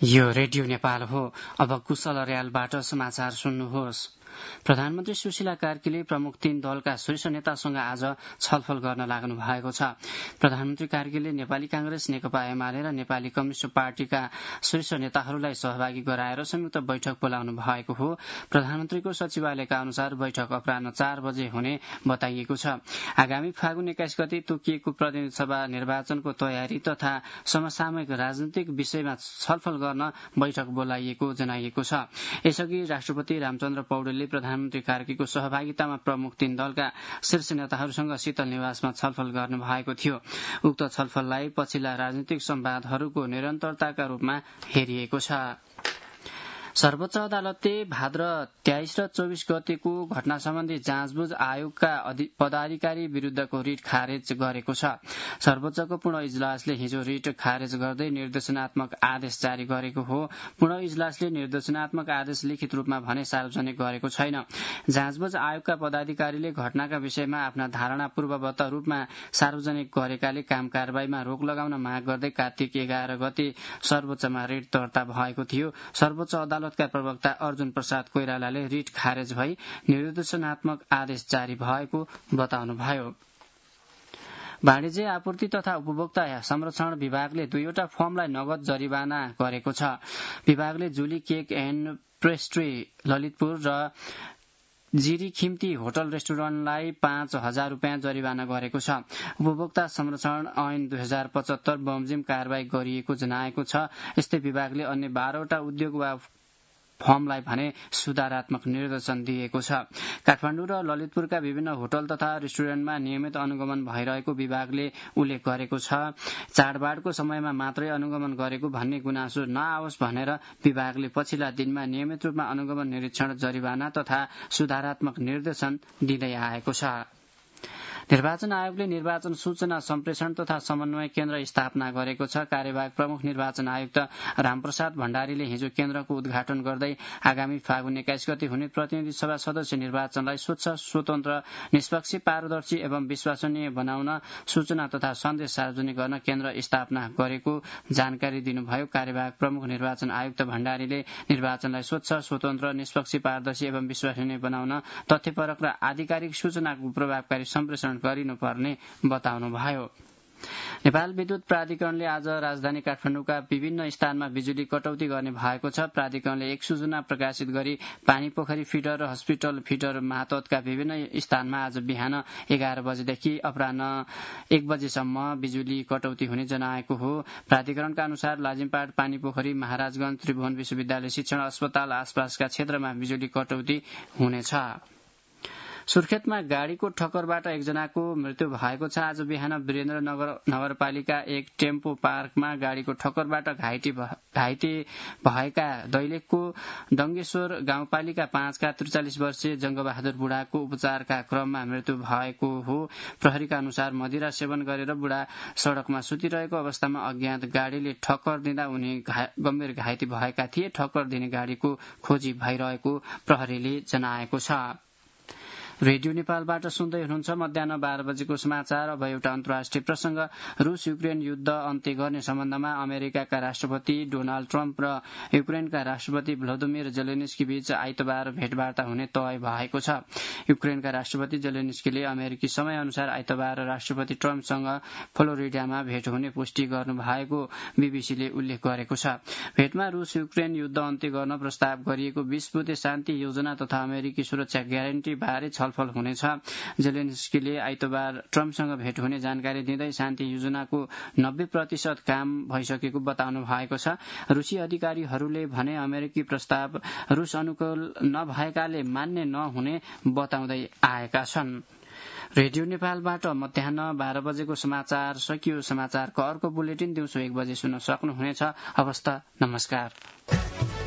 यो रेडियो नेपाल हो। अब कुशल अर्यालबाट समाचार सुन्नुहोस्। प्रधानमन्त्री सुशीला कार्कीले प्रमुख 3 दलका शीर्ष नेतासँग आज छलफल गर्न लाग्नु भएको छ। प्रधानमन्त्री कार्कीले नेपाली कांग्रेस, नेकपा एमाले र नेपाली कम्युनिष्ट पार्टीका शीर्ष नेताहरूलाई सहभागी गराएर संयुक्त बैठक बोलाउनु भएको हो। प्रधानमन्त्रीको सचिवालयका अनुसार बैठक अपराह्न 4 बजे हुने बताइएको छ। आगामी फागुन 21 गते तोकिएको प्रतिनिधि सभा निर्वाचनको तयारी तथा समसामयिक राजनीतिक विषयमा छलफल गर्न बैठक बोलाइएको जनाइएको छ। यसअघि राष्ट्रपति रामचन्द्र पौडेलले प्रधानमन्त्री कार्कीको सहभागितामा प्रमुख 3 दलका शीर्ष नेताहरूसँग शीतल निवासमा छलफल गर्नु भएको थियो। उक्त छलफललाई पछिल्ला राजनीतिक संवादहरूको निरन्तरताका रूपमा हेरिएको छ। सर्वोच्च अदालतले भाद्र 23 र 24 गतेको घटना सम्बन्धी जाँचबुझ आयोगका पदाधिकारी विरूद्धको रिट खारेज गरेको छ। सर्वोच्चको पूर्ण इजलासले हिजो रिट खारेज गर्दै निर्देशनात्मक आदेश जारी गरेको हो। पूर्ण इजलासले निर्देशनात्मक आदेश लिखित रूपमा भने सार्वजनिक गरेको छैन। जाँचबुझ आयोगका पदाधिकारीले घटनाका विषयमा आफ्ना धारणा पूर्ववत रूपमा सार्वजनिक गरेकाले काम कारबाहीमा रोक लगाउन माग गर्दै कार्तिक 11 गते सर्वोच्चमा रिट दर्ता भएको थियो। सर्वोच्च अदालतका प्रवक्ता अर्जुन प्रसाद कोइरालाले रिट खारेज भई निर्देशनात्मक आदेश जारी भएको बताउनुभयो। वाणिज्य आपूर्ति तथा उपभोक्ता संरक्षण विभागले 2वटा फर्मलाई नगद जरिवाना गरेको छ। विभागले Julie cake and pastry Lalitpur र जिरी खिम्ती होटल रेस्टुरेन्टलाई 5,000 रूपियाँ जरिवाना गरेको छ। उपभोक्ता संरक्षण ऐन 2075 बमोजिम कारवाही गरिएको जनाएको छ। यस्तै विभागले अन्य 12वटा उद्योग वा फर्मलाई भने सुधारात्मक निर्देशन दिएको छ। काठमाडौँ र ललितपुरका विभिन्न होटल तथा रेस्टुरेन्टमा नियमित अनुगमन भइरहेको विभागले उल्लेख गरेको छ। चाडबाडको समयमा मात्रै अनुगमन गरेको भन्ने गुनासो नआओस् भनेर विभागले पछिल्ला दिनमा नियमित रूपमा अनुगमन, निरीक्षण, जरिवाना तथा सुधारात्मक निर्देशन दिँदै आएको छ। निर्वाचन आयोगले निर्वाचन सूचना सम्प्रेषण तथा समन्वय केन्द्र स्थापना गरेको छ। कार्यवाहक प्रमुख निर्वाचन आयुक्त रामप्रसाद भण्डारीले हिजो केन्द्रको उद्घाटन गर्दै आगामी फागुन 21 गते हुने प्रतिनिधि सभा सदस्य निर्वाचनलाई स्वच्छ, स्वतन्त्र, निष्पक्ष, पारदर्शी एवं विश्वसनीय बनाउन सूचना तथा सन्देश सार्वजनिक गर्न केन्द्र स्थापना गरेको जानकारी दिनुभयो। कार्यवाहक प्रमुख निर्वाचन आयुक्त भण्डारीले निर्वाचनलाई स्वच्छ, स्वतन्त्र, निष्पक्ष, पारदर्शी एवं विश्वसनीय बनाउन तथ्यपरक र आधिकारिक सूचनाको प्रभावकारी सम्प्रेषण गरिनुपर्ने बताउनुभयो। नेपाल विद्युत प्राधिकरणले आज राजधानी काठमाडौँका विभिन्न स्थानमा बिजुली कटौती गर्ने भएको छ। प्राधिकरणले एक सूचना प्रकाशित गरी पानीपोखरी फिडर र हस्पिटल फिडर मातहतका विभिन्न स्थानमा आज बिहान 11 बजेदेखि अपराह्न 1 बजेसम्म बिजुली कटौती हुने जनाएको हो। प्राधिकरणका अनुसार लाजिमपाट, पानीपोखरी, महाराजगंज, त्रिभुवन विश्वविद्यालय शिक्षण अस्पताल आसपासका क्षेत्रमा बिजुली कटौती हुनेछ। सुर्खेतमा गाड़ीको ठक्करबाट एकजनाको मृत्यु भएको छ। आज बिहान वीरेन्द्रनगर नगरपालिका 1 टेम्पो पार्कमा गाड़ीको ठक्करबाट घाइते भएका दैलेखको डंगेश्वर गाउँपालिका 5 का 43 वर्षीय जंगबहादुर बुढाको उपचारका क्रममा मृत्यु भएको हो। प्रहरीका अनुसार मदिरा सेवन गरेर बुढा सड़कमा सुतिरहेको अवस्थामा अज्ञात गाड़ीले ठक्कर दिँदा उनी गम्भीर घाइते भएका थिए। ठक्कर दिने गाड़ीको खोजी भइरहेको प्रहरीले जनाएको छ। रेडियो नेपालबाट सुन्दै हुनुहुन्छ। मध्याह्न 12 बजेको समाचार। अब एउटा अन्तर्राष्ट्रिय प्रसंग। रूस युक्रेन युद्ध अन्त्य गर्ने सम्बन्धमा अमेरिकाका राष्ट्रपति डोनाल्ड ट्रम्प र युक्रेनका राष्ट्रपति भ्लादिमिर जेलेन्स्की बीच आइतबार भेटवार्ता हुने तय भएको छ। युक्रेनका राष्ट्रपति जेलेन्स्कीले अमेरिकी समय अनुसार आइतबार राष्ट्रपति ट्रम्पसँग फ्लोरिडामा भेट हुने पुष्टि गर्नु भएको बीबीसीले उल्लेख गरेको छ। भेटमा रूस युक्रेन युद्ध अन्त्य गर्न प्रस्ताव गरिएको 20 बुँदे शान्ति योजना तथा अमेरिकी सुरक्षा ग्यारेन्टी बारे छलफल हुनेछ। जेलेन्स्कीले आइतबार ट्रम्पसँग भेट हुने जानकारी दिँदै शान्ति योजनाको 90% काम भइसकेको बताउनु भएको छ। रूसी अधिकारीहरूले भने अमेरिकी प्रस्ताव रूस अनुकूल नभएकाले मान्य नहुने बताउँदै आएका छन्। रेडियो नेपालबाट मध्याह्न 12 बजेको समाचार सकियो। समाचारको अर्को बुलेटिन दिउँसो 1 बजे सुन्न सक्नुहुनेछ। हवस् त, नमस्कार।